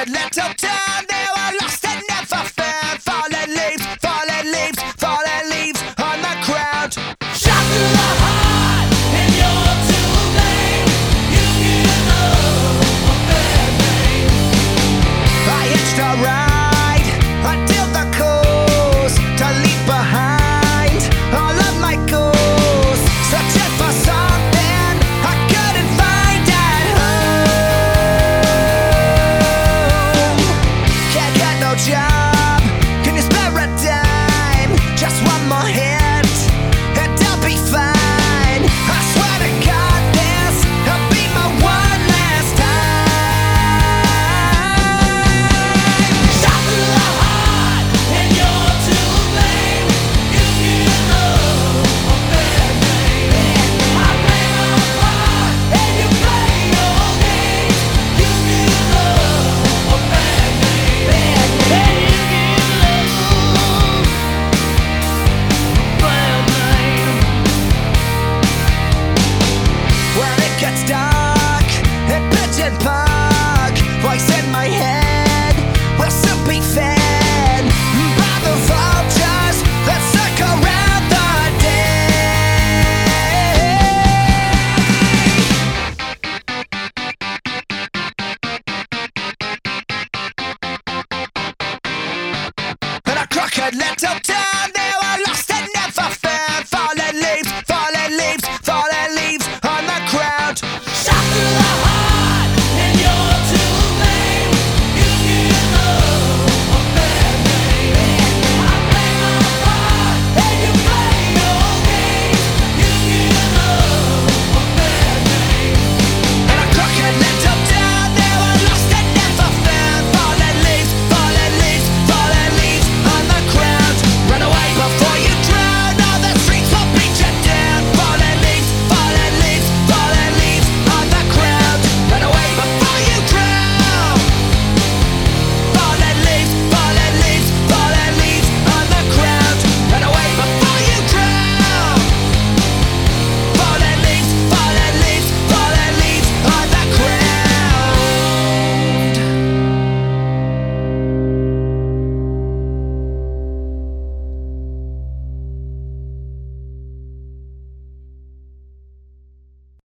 crooked little town. They were lost and never found. Fallen leaves on the ground. Shot through the heart, and you're to blame. You give love a bad name. I hitched a ride until the coast to leave behind all of my goals. Searching for something I couldn't find at home. Can't get no job, can you spare a dime? Just one more hit and I'll be fine. I swear to God this'll be my one last time. Shot through the heart, and you're to blame. You give love a bad name. I play my part and you play your games. You give love a bad name. And you give love a bad name. When it gets dark in Pigeon Park, voice in my head will soon be fed by the vultures that circle around the day. In a crooked little town.